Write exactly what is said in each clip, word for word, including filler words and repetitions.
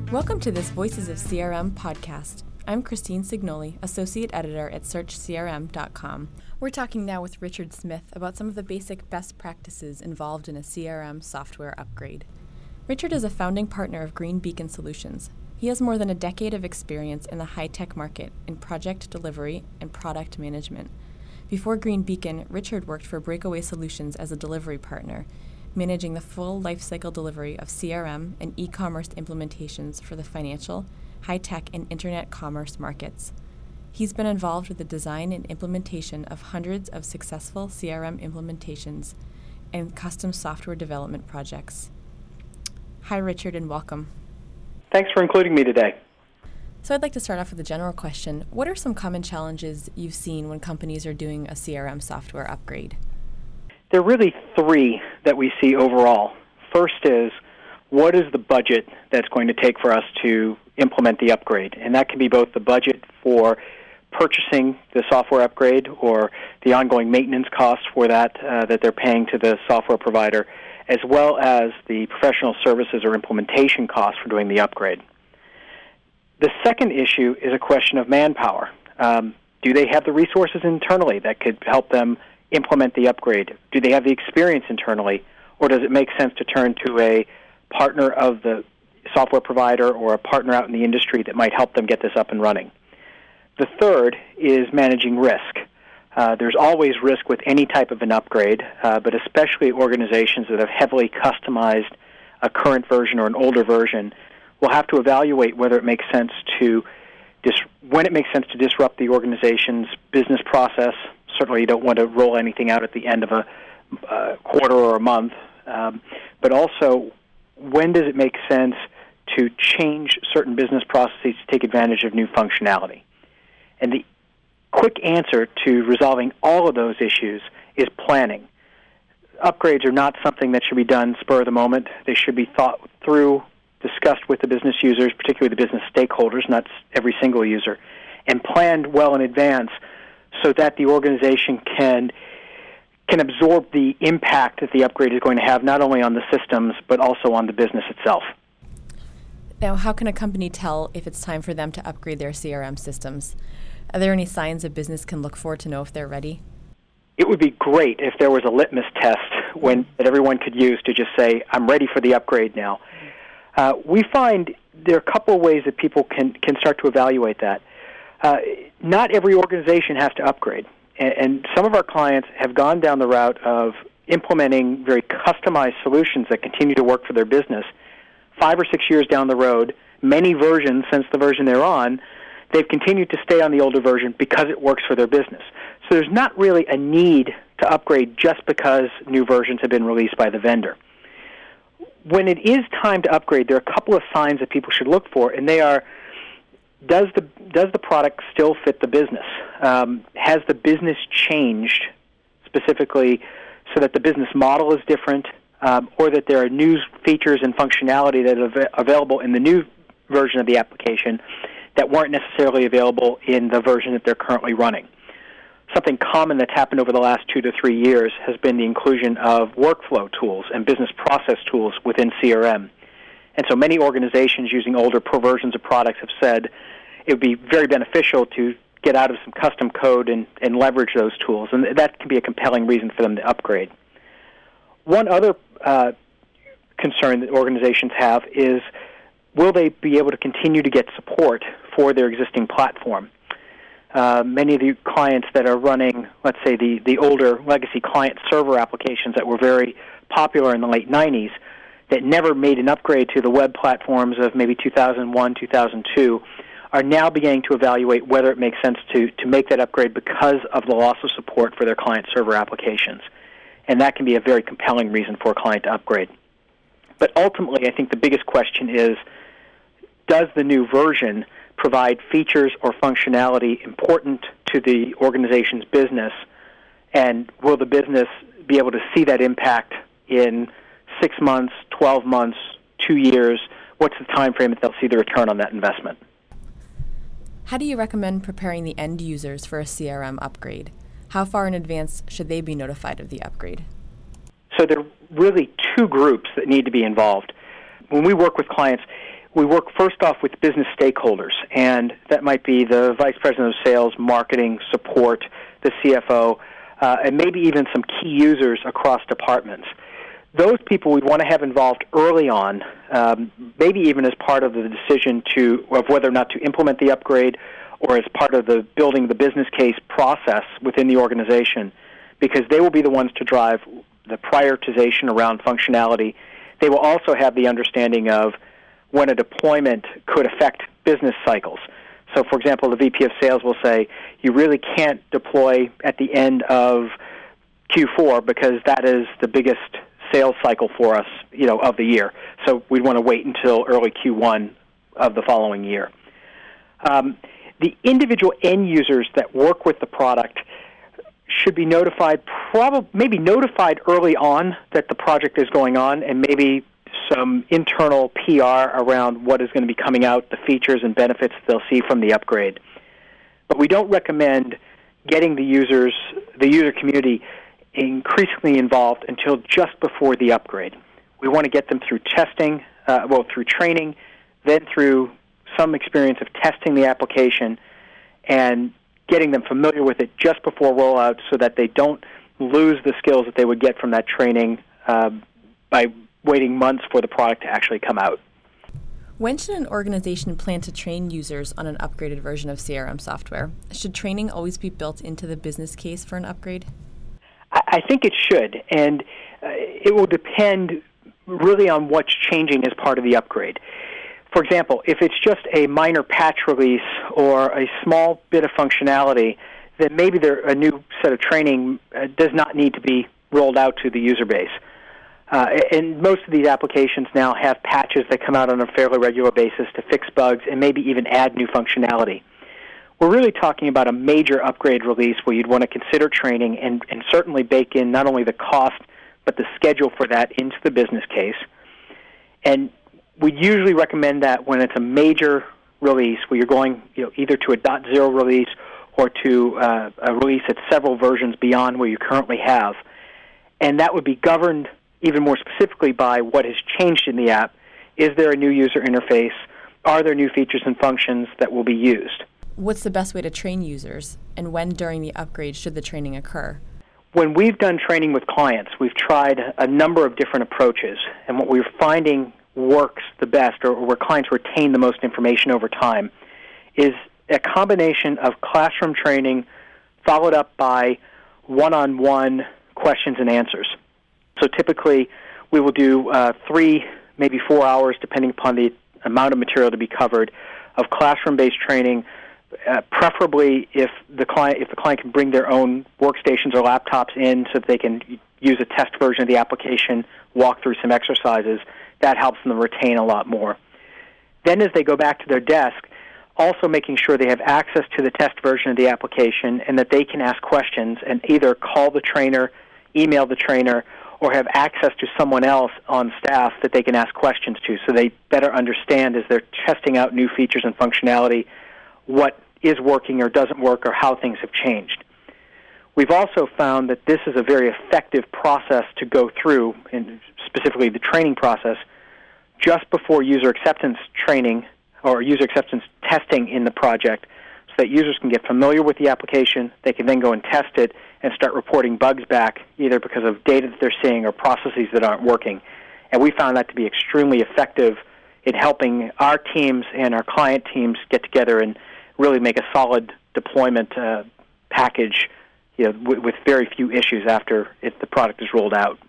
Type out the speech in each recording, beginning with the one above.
Welcome to this Voices of C R M podcast. I'm Christine Signoli, Associate Editor at search c r m dot com. We're talking now with Richard Smith about some of the basic best practices involved in a C R M software upgrade. Richard is a founding partner of Green Beacon Solutions. He has more than a decade of experience in the high-tech market in project delivery and product management. Before Green Beacon, Richard worked for Breakaway Solutions as a delivery partner, managing the full lifecycle delivery of C R M and e-commerce implementations for the financial, high-tech, and internet commerce markets. He's been involved with the design and implementation of hundreds of successful C R M implementations and custom software development projects. Hi, Richard, and welcome. Thanks for including me today. So I'd like to start off with a general question. What are some common challenges you've seen when companies are doing a C R M software upgrade? There are really three that we see overall. First is, what is the budget that's going to take for us to implement the upgrade? And that can be both the budget for purchasing the software upgrade or the ongoing maintenance costs for that uh, that they're paying to the software provider, as well as the professional services or implementation costs for doing the upgrade. The second issue is a question of manpower. Um, do they have the resources internally that could help them implement the upgrade? Do they have the experience internally, or does it make sense to turn to a partner of the software provider or a partner out in the industry that might help them get this up and running? The third is managing risk. Uh, there's always risk with any type of an upgrade, uh, but especially organizations that have heavily customized a current version or an older version will have to evaluate whether it makes sense to dis- when it makes sense to disrupt the organization's business process. Certainly you don't want to roll anything out at the end of a uh, quarter or a month, um, but also when does it make sense to change certain business processes to take advantage of new functionality? And the quick answer to resolving all of those issues is planning. Upgrades are not something that should be done spur of the moment. They should be thought through, discussed with the business users, particularly the business stakeholders, not every single user, and planned well in advance so that the organization can can absorb the impact that the upgrade is going to have not only on the systems but also on the business itself. Now, how can a company tell if it's time for them to upgrade their C R M systems? Are there any signs a business can look for to know if they're ready? It would be great if there was a litmus test when that everyone could use to just say, I'm ready for the upgrade now. Uh, we find there are a couple of ways that people can, can start to evaluate that. Uh, not every organization has to upgrade, and, and some of our clients have gone down the route of implementing very customized solutions that continue to work for their business. Five or six years down the road, many versions since the version they're on, they've continued to stay on the older version because it works for their business. So there's not really a need to upgrade just because new versions have been released by the vendor. When it is time to upgrade, there are a couple of signs that people should look for, and they are, does the does the product still fit the business? Um, has the business changed specifically so that the business model is different, um, or that there are new features and functionality that are av- available in the new version of the application that weren't necessarily available in the version that they're currently running? Something common that's happened over the last two to three years has been the inclusion of workflow tools and business process tools within C R M. And so many organizations using older pro versions of products have said it would be very beneficial to get out of some custom code and, and leverage those tools. And that can be a compelling reason for them to upgrade. One other uh, concern that organizations have is, will they be able to continue to get support for their existing platform? Uh, many of the clients that are running, let's say, the, the older legacy client-server applications that were very popular in the late nineties that never made an upgrade to the web platforms of maybe two thousand one, two thousand two, are now beginning to evaluate whether it makes sense to, to make that upgrade because of the loss of support for their client-server applications. And that can be a very compelling reason for a client to upgrade. But ultimately, I think the biggest question is, does the new version provide features or functionality important to the organization's business, and will the business be able to see that impact in six months, twelve months, two years? What's the time frame that they'll see the return on that investment? How do you recommend preparing the end users for a C R M upgrade? How far in advance should they be notified of the upgrade? So there are really two groups that need to be involved. When we work with clients, we work first off with business stakeholders, and that might be the vice president of sales, marketing, support, the C F O, uh, and maybe even some key users across departments. Those people we want to have involved early on, um, maybe even as part of the decision to of whether or not to implement the upgrade, or as part of the building the business case process within the organization, because they will be the ones to drive the prioritization around functionality. They will also have the understanding of when a deployment could affect business cycles. So, for example, the V P of sales will say, you really can't deploy at the end of Q four because that is the biggest sales cycle for us, you know, of the year. So we'd want to wait until early Q one of the following year. Um, the individual end users that work with the product should be notified, probably maybe notified early on that the project is going on, and maybe some internal P R around what is going to be coming out, the features and benefits they'll see from the upgrade. But we don't recommend getting the users, the user community, increasingly involved until just before the upgrade. We want to get them through testing, uh, well, through training, then through some experience of testing the application and getting them familiar with it just before rollout so that they don't lose the skills that they would get from that training uh, by waiting months for the product to actually come out. When should an organization plan to train users on an upgraded version of C R M software? Should training always be built into the business case for an upgrade? I think it should, and uh, it will depend really on what's changing as part of the upgrade. For example, if it's just a minor patch release or a small bit of functionality, then maybe there, a new set of training uh, does not need to be rolled out to the user base. Uh, and most of these applications now have patches that come out on a fairly regular basis to fix bugs and maybe even add new functionality. We're really talking about a major upgrade release where you'd want to consider training and, and certainly bake in not only the cost but the schedule for that into the business case. And we usually recommend that when it's a major release where you're going, you know, either to a dot zero release or to uh, a release at several versions beyond where you currently have. And that would be governed even more specifically by what has changed in the app. Is there a new user interface? Are there new features and functions that will be used? What's the best way to train users, and when during the upgrade should the training occur? When we've done training with clients, we've tried a number of different approaches, and what we're finding works the best, or where clients retain the most information over time, is a combination of classroom training followed up by one-on-one questions and answers. So typically, we will do uh, three, maybe four hours, depending upon the amount of material to be covered, of classroom-based training. Uh, preferably, if the client if the client can bring their own workstations or laptops in, so that they can use a test version of the application, walk through some exercises, that helps them retain a lot more. Then, as they go back to their desk, also making sure they have access to the test version of the application and that they can ask questions and either call the trainer, email the trainer, or have access to someone else on staff that they can ask questions to, so they better understand as they're testing out new features and functionality what is working or doesn't work or how things have changed. We've also found that this is a very effective process to go through, and specifically the training process, just before user acceptance training or user acceptance testing in the project, so that users can get familiar with the application. They can then go and test it and start reporting bugs back, either because of data that they're seeing or processes that aren't working. And we found that to be extremely effective in helping our teams and our client teams get together and really make a solid deployment uh, package, you know, w- with very few issues after if the product is rolled out.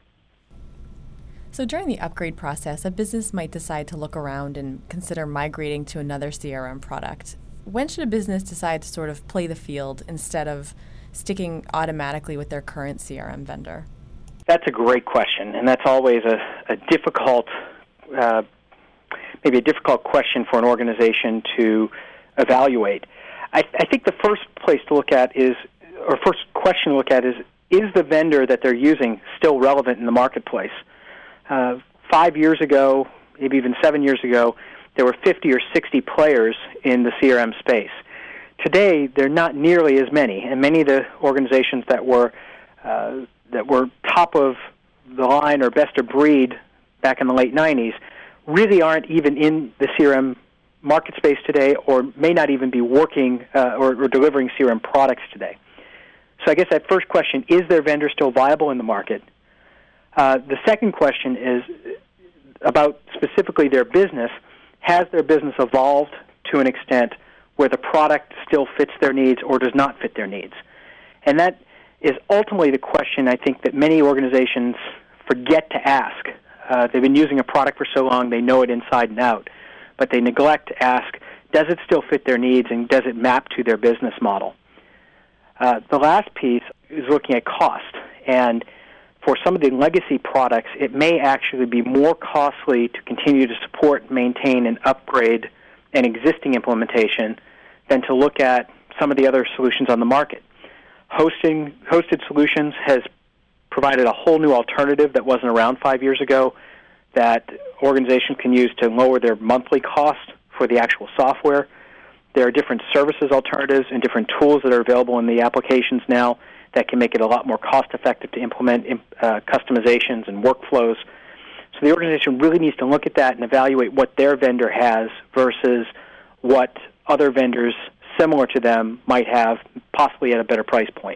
So during the upgrade process, a business might decide to look around and consider migrating to another C R M product. When should a business decide to sort of play the field instead of sticking automatically with their current C R M vendor? That's a great question, and that's always a, a difficult, uh, maybe a difficult question for an organization to evaluate. I, I think the first place to look at is, or first question to look at is, is the vendor that they're using still relevant in the marketplace? Uh, five years ago, maybe even seven years ago, there were fifty or sixty players in the C R M space. Today, there are not nearly as many, and many of the organizations that were uh, that were top of the line or best of breed back in the late nineties really aren't even in the C R M market space today, or may not even be working uh, or, or delivering C R M products today. So I guess that first question, is their vendor still viable in the market? Uh, the second question is about specifically their business. Has their business evolved to an extent where the product still fits their needs or does not fit their needs? And that is ultimately the question I think that many organizations forget to ask. Uh, they've been using a product for so long, they know it inside and out, but they neglect to ask, does it still fit their needs and does it map to their business model? Uh, the last piece is looking at cost. And for some of the legacy products, it may actually be more costly to continue to support, maintain, and upgrade an existing implementation than to look at some of the other solutions on the market. Hosting hosted solutions has provided a whole new alternative that wasn't around five years ago that organizations can use to lower their monthly cost for the actual software. There are different services alternatives and different tools that are available in the applications now that can make it a lot more cost-effective to implement uh, customizations and workflows. So the organization really needs to look at that and evaluate what their vendor has versus what other vendors similar to them might have, possibly at a better price point.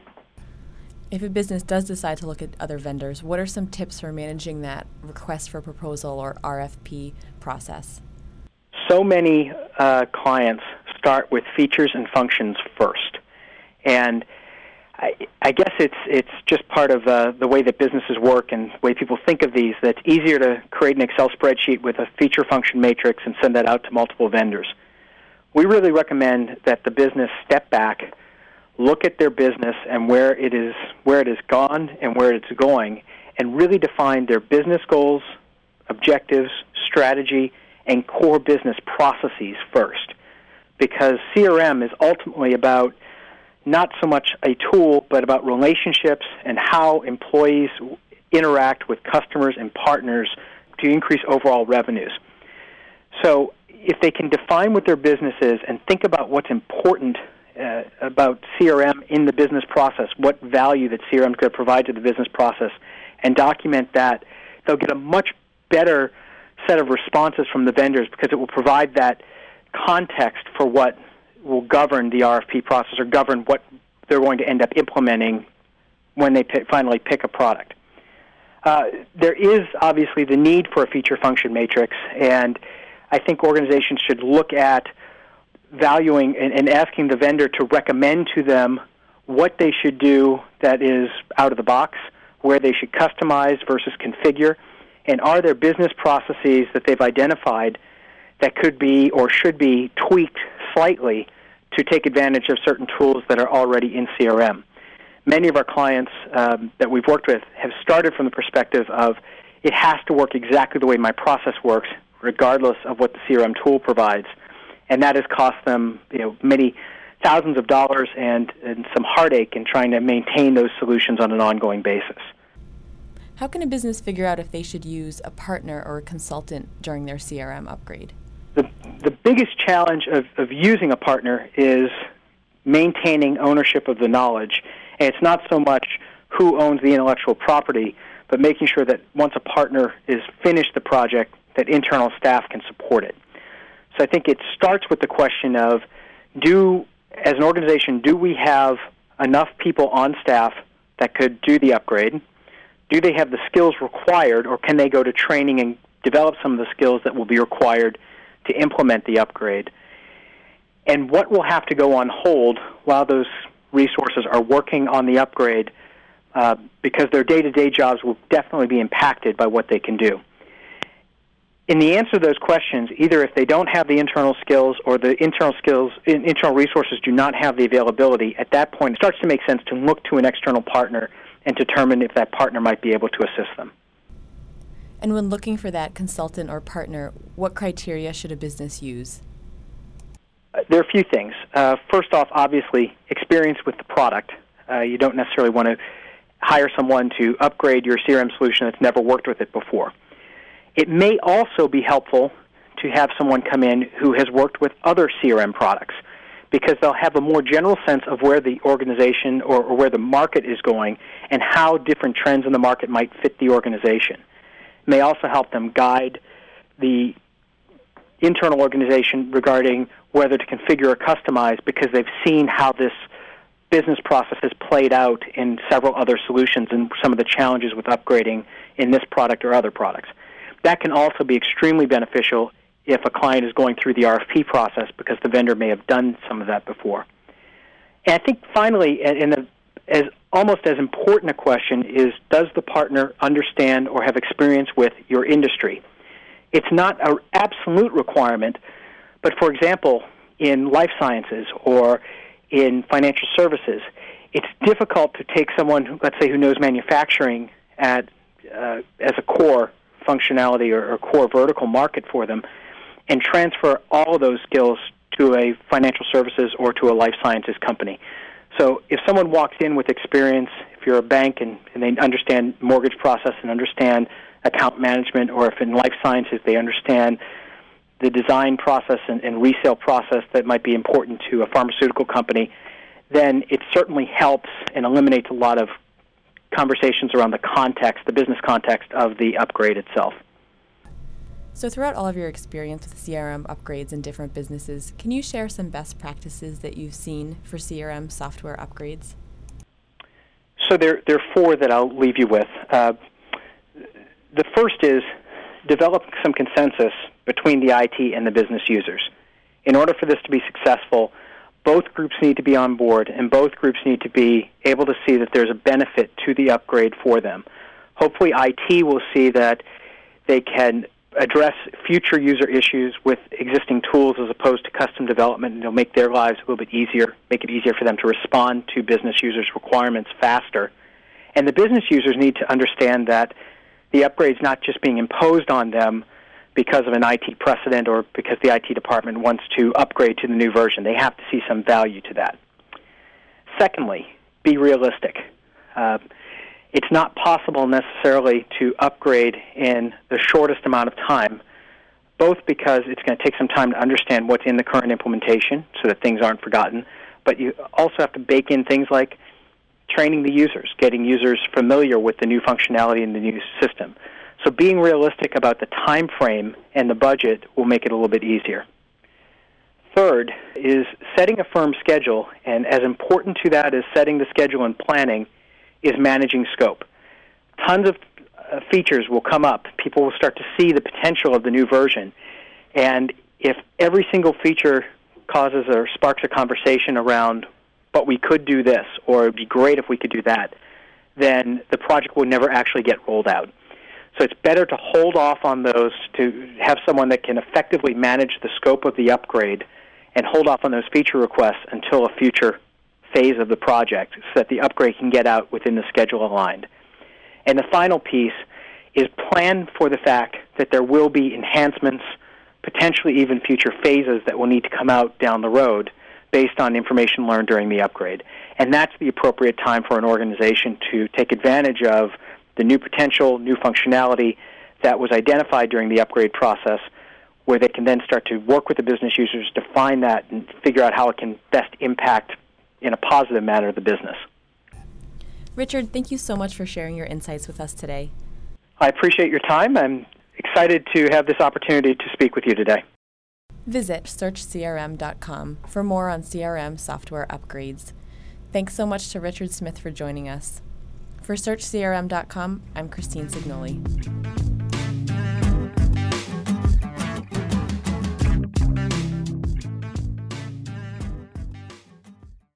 If a business does decide to look at other vendors, what are some tips for managing that request for proposal or R F P process? So many uh, clients start with features and functions first. And I, I guess it's it's just part of uh, the way that businesses work and the way people think of these, that it's easier to create an Excel spreadsheet with a feature function matrix and send that out to multiple vendors. We really recommend that the business step back, look at their business and where it is where it has gone and where it's going, and really define their business goals, objectives, strategy, and core business processes first. Because C R M is ultimately about not so much a tool, but about relationships and how employees interact with customers and partners to increase overall revenues. So if they can define what their business is and think about what's important uh, about C R M in the business process, what value that C R M is going to provide to the business process, and document that, they'll get a much better set of responses from the vendors because it will provide that context for what will govern the R F P process or govern what they're going to end up implementing when they pick, finally pick a product. Uh, there is obviously the need for a feature function matrix, and I think organizations should look at valuing and, and asking the vendor to recommend to them what they should do that is out of the box, where they should customize versus configure, and are there business processes that they've identified that could be or should be tweaked slightly to take advantage of certain tools that are already in C R M. Many of our clients um, that we've worked with have started from the perspective of it has to work exactly the way my process works, regardless of what the C R M tool provides, and that has cost them, you know, many thousands of dollars and, and some heartache in trying to maintain those solutions on an ongoing basis. How can a business figure out if they should use a partner or a consultant during their C R M upgrade? The, the biggest challenge of, of using a partner is maintaining ownership of the knowledge. And it's not so much who owns the intellectual property, but making sure that once a partner is finished the project, that internal staff can support it. So I think it starts with the question of, do, as an organization, do we have enough people on staff that could do the upgrade? Do they have the skills required, or can they go to training and develop some of the skills that will be required to implement the upgrade? And what will have to go on hold while those resources are working on the upgrade, uh, because their day-to-day jobs will definitely be impacted by what they can do. In the answer to those questions, either if they don't have the internal skills or the internal skills, internal resources do not have the availability, at that point it starts to make sense to look to an external partner and determine if that partner might be able to assist them. And when looking for that consultant or partner, what criteria should a business use? Uh, there are a few things. Uh, first off, obviously, experience with the product. Uh, you don't necessarily want to hire someone to upgrade your C R M solution that's never worked with it before. It may also be helpful to have someone come in who has worked with other C R M products, because they'll have a more general sense of where the organization or, or where the market is going and how different trends in the market might fit the organization. It may also help them guide the internal organization regarding whether to configure or customize because they've seen how this business process has played out in several other solutions and some of the challenges with upgrading in this product or other products. That can also be extremely beneficial if a client is going through the R F P process because the vendor may have done some of that before. And I think finally, in the, as almost as important a question is, does the partner understand or have experience with your industry? It's not an absolute requirement, but for example, in life sciences or in financial services, it's difficult to take someone, who, let's say, who knows manufacturing at uh, as a core functionality or, or core vertical market for them and transfer all of those skills to a financial services or to a life sciences company. So if someone walks in with experience, if you're a bank and, and they understand mortgage process and understand account management, or if in life sciences they understand the design process and, and resale process that might be important to a pharmaceutical company, then it certainly helps and eliminates a lot of conversations around the context, the business context of the upgrade itself. So throughout all of your experience with C R M upgrades in different businesses, can you share some best practices that you've seen for C R M software upgrades? So there, there are four that I'll leave you with. Uh, the first is develop some consensus between the I T and the business users. In order for this to be successful, both groups need to be on board, and both groups need to be able to see that there's a benefit to the upgrade for them. Hopefully I T will see that they can address future user issues with existing tools as opposed to custom development, and it'll make their lives a little bit easier, make it easier for them to respond to business users' requirements faster. And the business users need to understand that the upgrade's not just being imposed on them because of an I T precedent or because the I T department wants to upgrade to the new version. They have to see some value to that. Secondly, be realistic. Uh, it's not possible necessarily to upgrade in the shortest amount of time, both because it's going to take some time to understand what's in the current implementation so that things aren't forgotten, but you also have to bake in things like training the users, getting users familiar with the new functionality in the new system. So being realistic about the time frame and the budget will make it a little bit easier. Third is setting a firm schedule, and as important to that as setting the schedule and planning is managing scope. Tons of uh, features will come up. People will start to see the potential of the new version, and if every single feature causes or sparks a conversation around, but we could do this, or it would be great if we could do that, then the project will never actually get rolled out. So it's better to hold off on those, to have someone that can effectively manage the scope of the upgrade and hold off on those feature requests until a future phase of the project so that the upgrade can get out within the schedule aligned. And the final piece is plan for the fact that there will be enhancements, potentially even future phases that will need to come out down the road based on information learned during the upgrade. And that's the appropriate time for an organization to take advantage of the new potential, new functionality that was identified during the upgrade process, where they can then start to work with the business users to find that and figure out how it can best impact in a positive manner the business. Richard, thank you so much for sharing your insights with us today. I appreciate your time. I'm excited to have this opportunity to speak with you today. Visit search C R M dot com for more on C R M software upgrades. Thanks so much to Richard Smith for joining us. For search C R M dot com, I'm Christine Signoli.